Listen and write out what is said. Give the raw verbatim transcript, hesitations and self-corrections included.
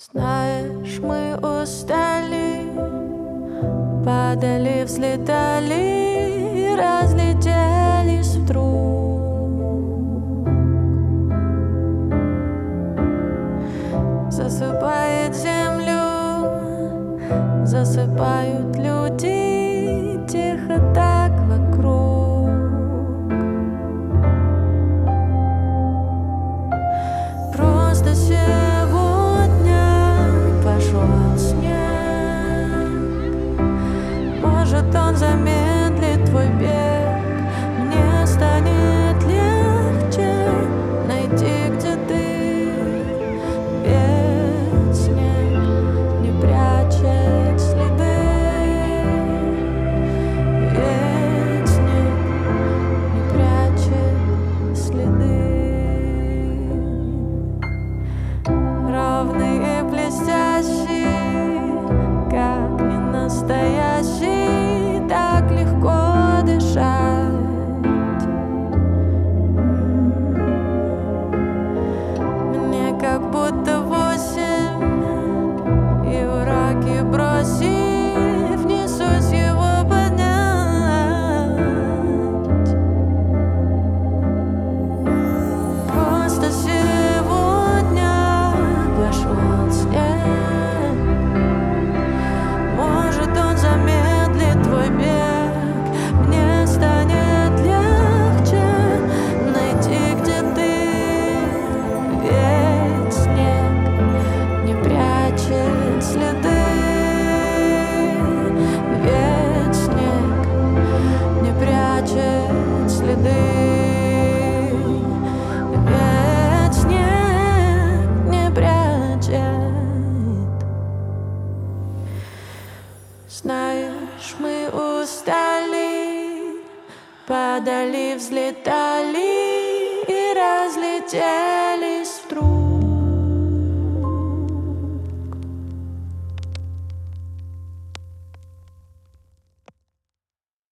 Знаешь, мы устали, падали, взлетали и разлетелись вдруг. Засыпает землю, засыпают люди, тихо так вокруг. Просто сегодня пошел снег, может, он замедлит твой бег. Мне станет легче найти, где ты. Ведь снег не прячет следы, ведь снег не прячет следы. Ровный и блестящий, как не настоящий, так легко дышать. Мне как будто восемь, и уроки бросив, несусь его поднять. Просто сегодня пошел снег, может, он замедлит твой бег. Мне станет легче найти, где ты. Ведь снег не прячет следы, ведь снег не прячет следы, ведь снег не прячет. Знаешь, мы устали, падали, взлетали и разлетелись